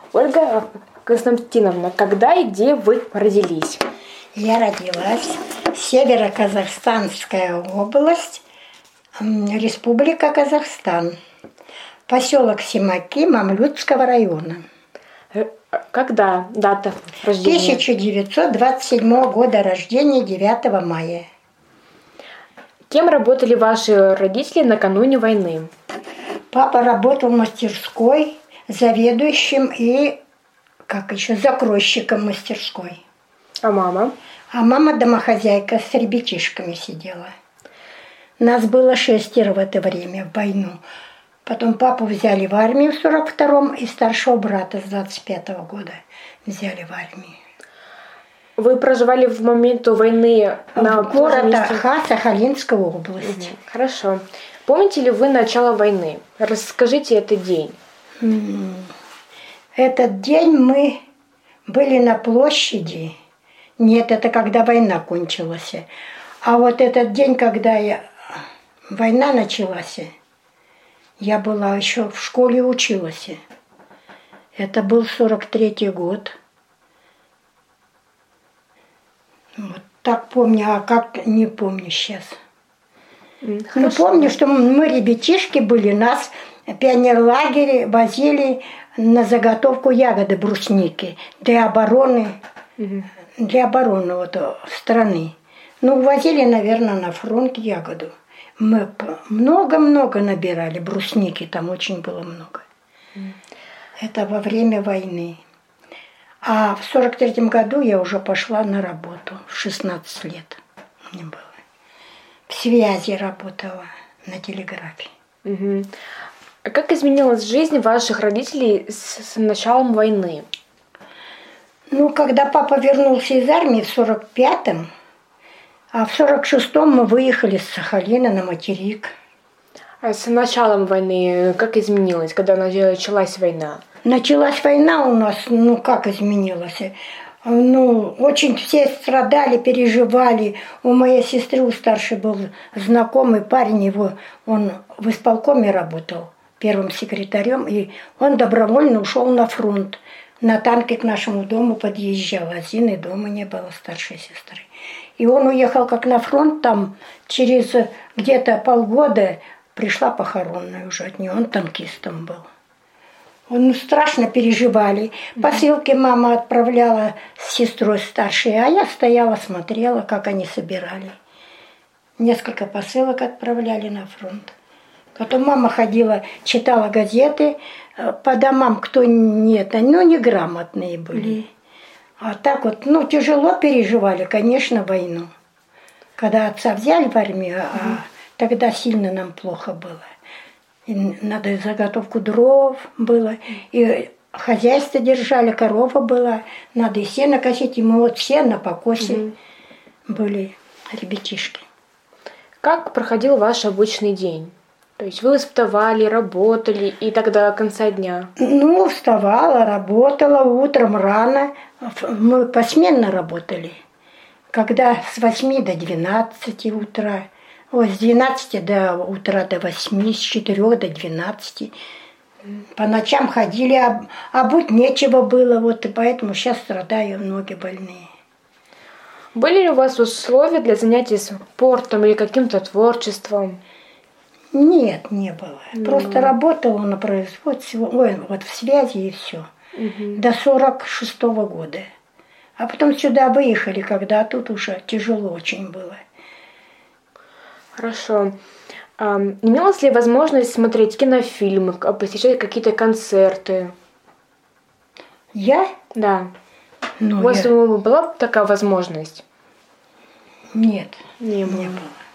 Ольга Константиновна, когда и где вы родились? Я родилась в Северо-Казахстанская область, Республика Казахстан, поселок Симаки Мамлютского района. Когда дата рождения? 1927 года рождения, 9 мая. Кем работали ваши родители накануне войны? Папа работал в мастерской, заведующим и, закройщиком мастерской. А мама? А мама домохозяйка с ребятишками сидела. Нас было 6 в это время, в войну. Потом папу взяли в армию в 42-м и старшего брата с 25-го года взяли в армию. Вы проживали в момент войны на город Аха, Сахалинская область. Хорошо. Помните ли вы начало войны? Расскажите этот день. Этот день мы были на площади. Нет, это когда война кончилась. А вот этот день, когда война началась, я была еще в школе, училась. Это был 43-й год. Вот так помню, а как не помню сейчас. Ну, помню, что мы ребятишки были, нас в пионерлагере возили на заготовку ягоды брусники для обороны, страны. Ну, возили, наверное, на фронт ягоду. Мы много-много набирали брусники, там очень было много. Это во время войны. А в 43-м году я уже пошла на работу, в 16 лет мне было. В связи работала, на телеграфе. А как изменилась жизнь ваших родителей с началом войны? Ну, когда папа вернулся из армии в 45-м, а в 46-м мы выехали с Сахалина на материк. А с началом войны как изменилось, когда началась война? Началась война у нас, как изменилась? Очень все страдали, переживали. У моей сестры, у старшей был знакомый парень, он в исполкоме работал, первым секретарем, и он добровольно ушел на фронт. На танке к нашему дому подъезжал один, и дома не было старшей сестры. И он уехал как на фронт, там через где-то полгода пришла похоронная уже от него, он танкистом был. Страшно переживали. Посылки мама отправляла с сестрой старшей, а я стояла, смотрела, как они собирали. Несколько посылок отправляли на фронт. Потом мама ходила, читала газеты по домам, кто неграмотные были. А так тяжело переживали, конечно, войну. Когда отца взяли в армию, тогда сильно нам плохо было. И надо заготовку дров было, и хозяйство держали, корова была, надо и сено косить, и мы все на покосе были ребятишки. Как проходил ваш обычный день? То есть вы вставали, работали и так до конца дня? Вставала, работала утром рано, мы посменно работали, когда с 8 до 12 утра. С 12 до утра до 8, с 4 до 12. По ночам ходили, обуть нечего было, и поэтому сейчас страдаю, ноги больные. Были ли у вас условия для занятий спортом или каким-то творчеством? Нет, не было. Просто работала на производстве, в связи и все. До 46-го года. А потом сюда выехали, когда тут уже тяжело очень было. Хорошо. Имелась ли возможность смотреть кинофильмы, посещать какие-то концерты? Я? Да. У вас была такая возможность? Нет, не было.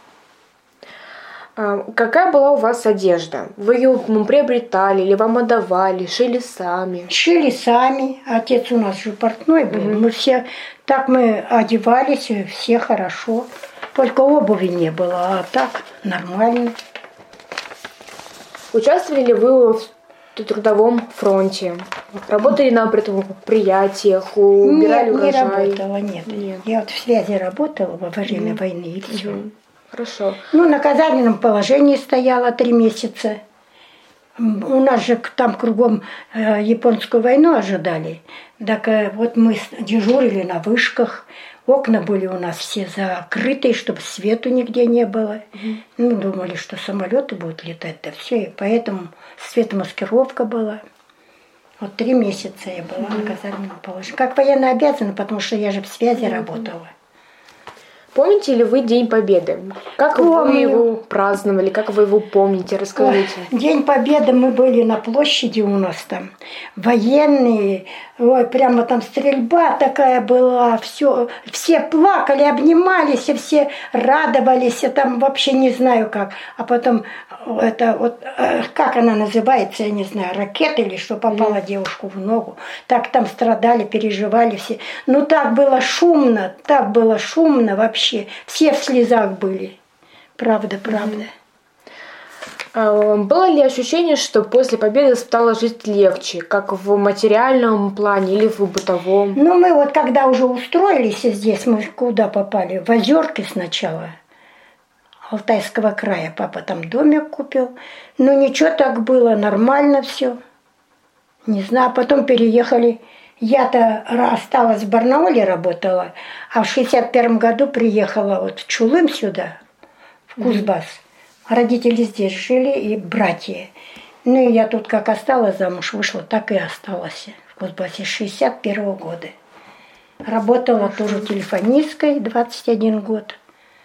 Какая была у вас одежда? Вы ее приобретали или вам отдавали, шили сами? Шили сами. Отец у нас же портной был. Мы все так мы одевались, все хорошо. Только обуви не было, а так нормально. Участвовали ли вы в трудовом фронте? Работали на предприятиях, убирали урожай? Не работала, нет. Я в связи работала во время войны и все. Хорошо. На казарменном положении стояла 3 месяца. У нас же там кругом японскую войну ожидали. Так вот мы дежурили на вышках. Окна были у нас все закрытые, чтобы свету нигде не было. Ну, думали, что самолеты будут летать, да все. И поэтому светомаскировка была. Вот 3 месяца я была на казарменном положении. Как военно обязана, потому что я же в связи работала. Помните ли вы День Победы? Как вы его праздновали, как вы его помните? Расскажите. День Победы мы были на площади у нас там. Военные, ой, прямо там стрельба такая была. Все плакали, обнимались, и все радовались. Я там вообще не знаю как. А потом, это вот, как она называется, я не знаю, ракета или что, попала девушку в ногу. Так там страдали, переживали все. Ну так было шумно вообще. Все в слезах были. Правда. Было ли ощущение, что после победы стало жить легче, как в материальном плане или в бытовом? Ну, мы вот когда уже устроились здесь, мы куда попали? В Озерки сначала, Алтайского края. Папа там домик купил. Ну, ничего, так было, нормально все. Не знаю, потом переехали. Я-то осталась в Барнауле, работала, а в 61 году приехала вот в Чулым сюда, в Кузбасс. Родители здесь жили и братья. Ну и я тут как осталась замуж, вышла, так и осталась в Кузбассе с 61 года. Работала тоже телефонисткой 21 год.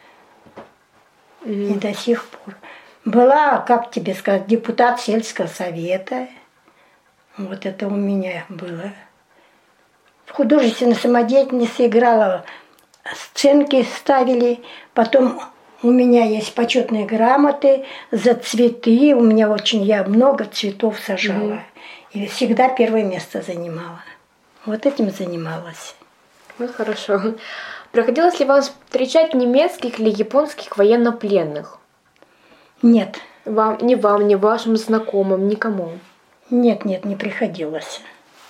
И до сих пор. Была, как тебе сказать, депутат сельского совета. Вот это у меня было. В художественной самодеятельности играла, сценки ставили. Потом у меня есть почетные грамоты за цветы. Я много цветов сажала. И всегда первое место занимала. Вот этим занималась. Вот хорошо. Приходилось ли вам встречать немецких или японских военнопленных? Нет. Ни вам, ни вашим знакомым, никому? Нет, не приходилось.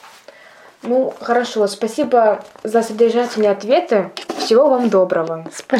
Ну, хорошо. Спасибо за содержательные ответы. Всего вам доброго. Спасибо.